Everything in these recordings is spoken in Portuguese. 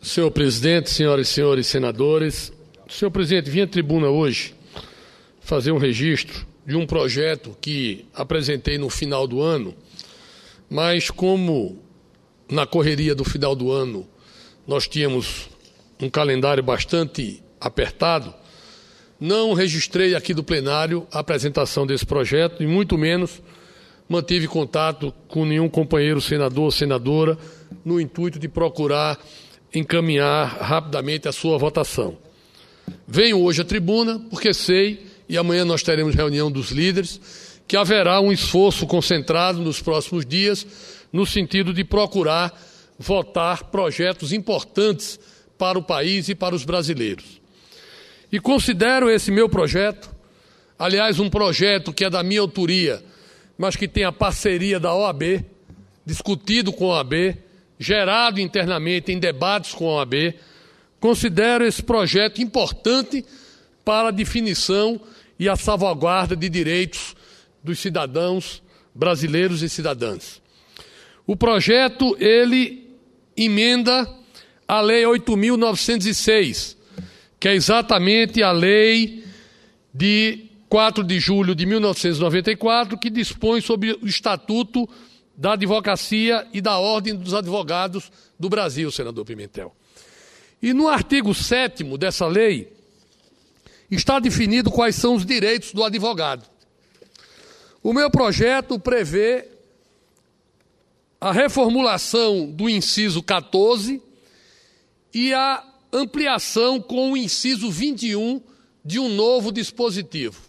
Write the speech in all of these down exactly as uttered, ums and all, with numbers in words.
Senhor presidente, senhoras e senhores senadores, senhor presidente, vim à tribuna hoje fazer um registro de um projeto que apresentei no final do ano, mas como na correria do final do ano nós tínhamos um calendário bastante apertado, não registrei aqui do plenário a apresentação desse projeto e muito menos mantive contato com nenhum companheiro senador ou senadora no intuito de procurar encaminhar rapidamente a sua votação. Venho hoje à tribuna porque sei, e amanhã nós teremos reunião dos líderes, que haverá um esforço concentrado nos próximos dias no sentido de procurar votar projetos importantes para o país e para os brasileiros. E considero esse meu projeto, aliás, um projeto que é da minha autoria, mas que tem a parceria da O A B, discutido com a O A B, gerado internamente em debates com a O A B, considero esse projeto importante para a definição e a salvaguarda de direitos dos cidadãos brasileiros e cidadãs. O projeto, ele emenda a Lei oito mil novecentos e seis, que é exatamente a lei de quatro de julho de mil novecentos e noventa e quatro, que dispõe sobre o Estatuto da Advocacia e da Ordem dos Advogados do Brasil, senador Pimentel. E no artigo sétimo dessa lei está definido quais são os direitos do advogado. O meu projeto prevê a reformulação do inciso quatorze e a ampliação com o inciso vinte e um de um novo dispositivo.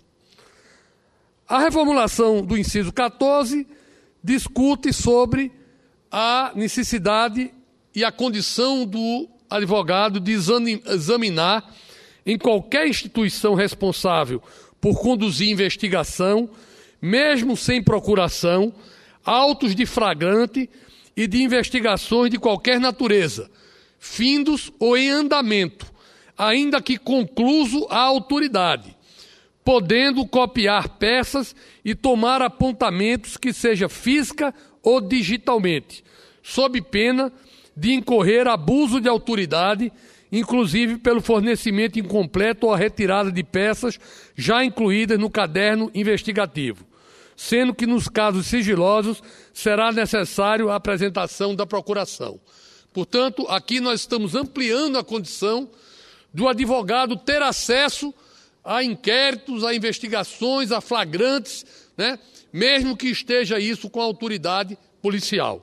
A reformulação do inciso quatorze discute sobre a necessidade e a condição do advogado de examinar em qualquer instituição responsável por conduzir investigação, mesmo sem procuração, autos de flagrante e de investigações de qualquer natureza, findos ou em andamento, ainda que concluso a autoridade, podendo copiar peças e tomar apontamentos que seja física ou digitalmente, sob pena de incorrer abuso de autoridade, inclusive pelo fornecimento incompleto ou a retirada de peças já incluídas no caderno investigativo, sendo que nos casos sigilosos será necessário a apresentação da procuração. Portanto, aqui nós estamos ampliando a condição do advogado ter acesso a inquéritos, a investigações, a flagrantes, né? Mesmo que esteja isso com a autoridade policial.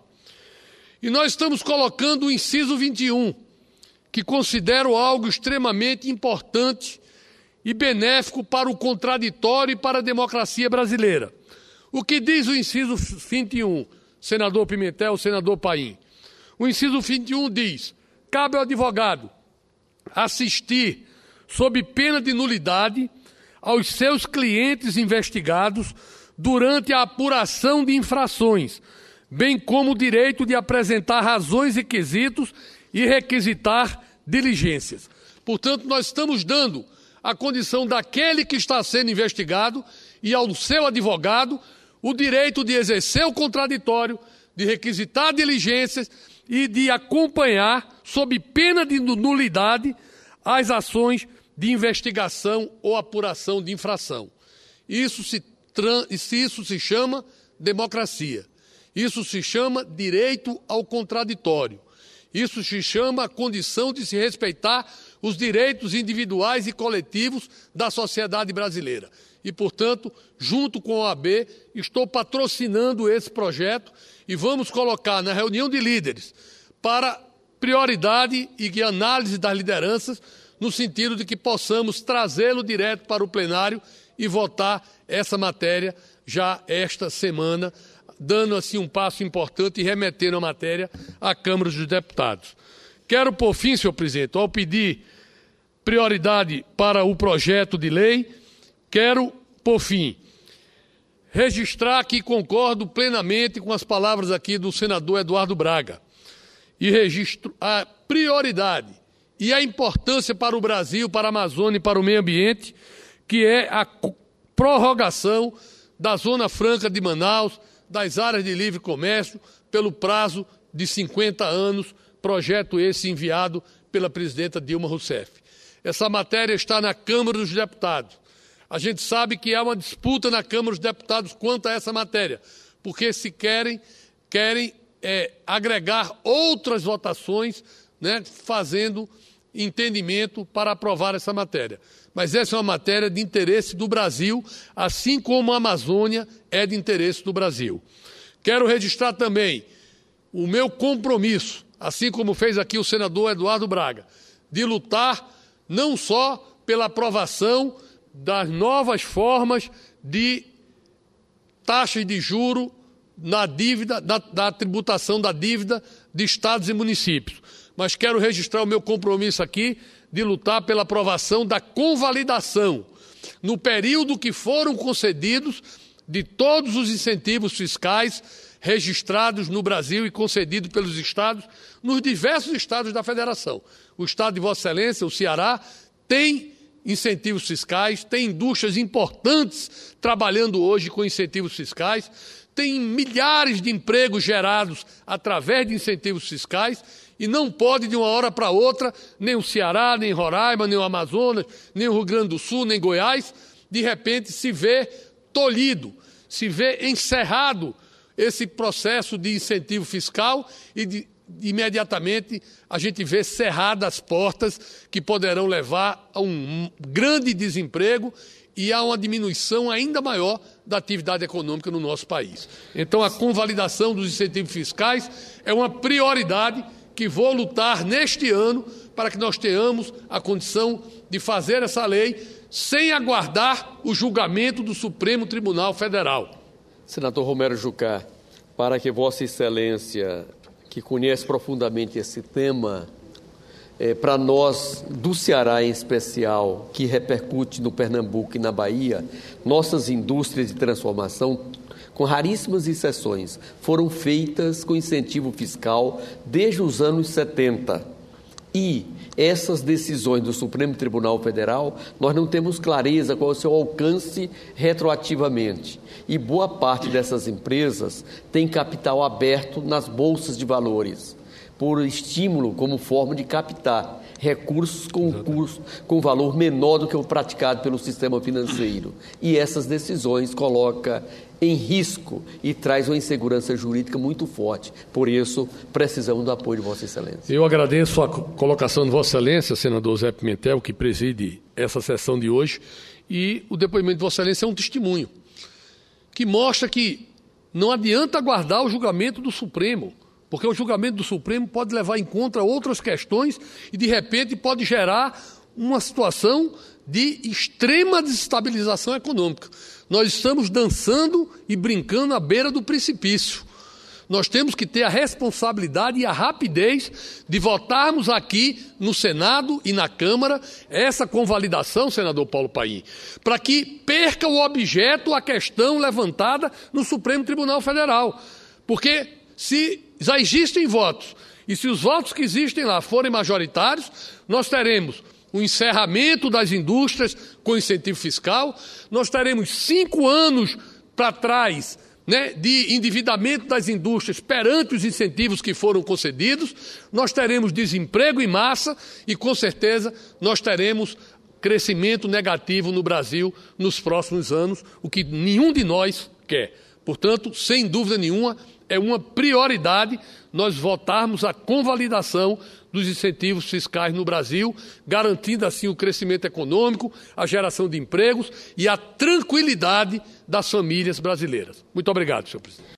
E nós estamos colocando o inciso vinte e um, que considero algo extremamente importante e benéfico para o contraditório e para a democracia brasileira. O que diz o inciso vinte e um, senador Pimentel, senador Paim? O inciso vinte e um diz: cabe ao advogado assistir, sob pena de nulidade, aos seus clientes investigados durante a apuração de infrações, bem como o direito de apresentar razões e quesitos e requisitar diligências. Portanto, nós estamos dando a condição daquele que está sendo investigado e ao seu advogado o direito de exercer o contraditório, de requisitar diligências e de acompanhar, sob pena de nulidade, as ações de investigação ou apuração de infração. Isso se, isso se chama democracia. Isso se chama direito ao contraditório. Isso se chama a condição de se respeitar os direitos individuais e coletivos da sociedade brasileira. E, portanto, junto com a O A B, estou patrocinando esse projeto e vamos colocar na reunião de líderes para prioridade e análise das lideranças, no sentido de que possamos trazê-lo direto para o plenário e votar essa matéria já esta semana, dando assim um passo importante e remetendo a matéria à Câmara dos Deputados. Quero, por fim, senhor presidente, ao pedir prioridade para o projeto de lei, quero, por fim, registrar que concordo plenamente com as palavras aqui do senador Eduardo Braga e registro a prioridade e a importância para o Brasil, para a Amazônia e para o meio ambiente, que é a prorrogação da Zona Franca de Manaus, das áreas de livre comércio, pelo prazo de cinquenta anos, projeto esse enviado pela presidenta Dilma Rousseff. Essa matéria está na Câmara dos Deputados. A gente sabe que há uma disputa na Câmara dos Deputados quanto a essa matéria, porque se querem, querem é, agregar outras votações, né, fazendo entendimento para aprovar essa matéria. Mas essa é uma matéria de interesse do Brasil, assim como a Amazônia é de interesse do Brasil. Quero registrar também o meu compromisso, assim como fez aqui o senador Eduardo Braga, de lutar não só pela aprovação das novas formas de taxas de juro na dívida, da, da tributação da dívida de estados e municípios, mas quero registrar o meu compromisso aqui de lutar pela aprovação da convalidação, no período que foram concedidos, de todos os incentivos fiscais registrados no Brasil e concedidos pelos estados, nos diversos estados da federação. O estado de Vossa Excelência, o Ceará, tem incentivos fiscais, tem indústrias importantes trabalhando hoje com incentivos fiscais, tem milhares de empregos gerados através de incentivos fiscais e não pode, de uma hora para outra, nem o Ceará, nem Roraima, nem o Amazonas, nem o Rio Grande do Sul, nem Goiás, de repente se vê tolhido, se vê encerrado esse processo de incentivo fiscal e de, imediatamente a gente vê cerradas as portas que poderão levar a um grande desemprego e a uma diminuição ainda maior da atividade econômica no nosso país. Então, a convalidação dos incentivos fiscais é uma prioridade que vou lutar neste ano para que nós tenhamos a condição de fazer essa lei sem aguardar o julgamento do Supremo Tribunal Federal. Senador Romero Jucá, para que Vossa Excelência, que conhece profundamente esse tema, é, para nós do Ceará em especial, que repercute no Pernambuco e na Bahia, nossas indústrias de transformação, com raríssimas exceções, foram feitas com incentivo fiscal desde os anos setenta. E essas decisões do Supremo Tribunal Federal, nós não temos clareza qual é o seu alcance retroativamente. E boa parte dessas empresas tem capital aberto nas bolsas de valores, por estímulo como forma de captar recursos com, curso, com valor menor do que o praticado pelo sistema financeiro. E essas decisões colocam em risco e traz uma insegurança jurídica muito forte. Por isso, precisamos do apoio de Vossa Excelência. Eu agradeço a colocação de Vossa Excelência, senador Zé Pimentel, que preside essa sessão de hoje, e o depoimento de Vossa Excelência é um testemunho que mostra que não adianta aguardar o julgamento do Supremo, porque o julgamento do Supremo pode levar em conta outras questões e, de repente, pode gerar uma situação de extrema desestabilização econômica. Nós estamos dançando e brincando à beira do precipício. Nós temos que ter a responsabilidade e a rapidez de votarmos aqui no Senado e na Câmara essa convalidação, senador Paulo Paim, para que perca o objeto, a questão levantada no Supremo Tribunal Federal. Porque se já existem votos e se os votos que existem lá forem majoritários, nós teremos o encerramento das indústrias com incentivo fiscal, nós teremos cinco anos para trás, né, de endividamento das indústrias perante os incentivos que foram concedidos, nós teremos desemprego em massa e, com certeza, nós teremos crescimento negativo no Brasil nos próximos anos, o que nenhum de nós quer. Portanto, sem dúvida nenhuma, é uma prioridade nós votarmos a convalidação dos incentivos fiscais no Brasil, garantindo assim o crescimento econômico, a geração de empregos e a tranquilidade das famílias brasileiras. Muito obrigado, senhor presidente.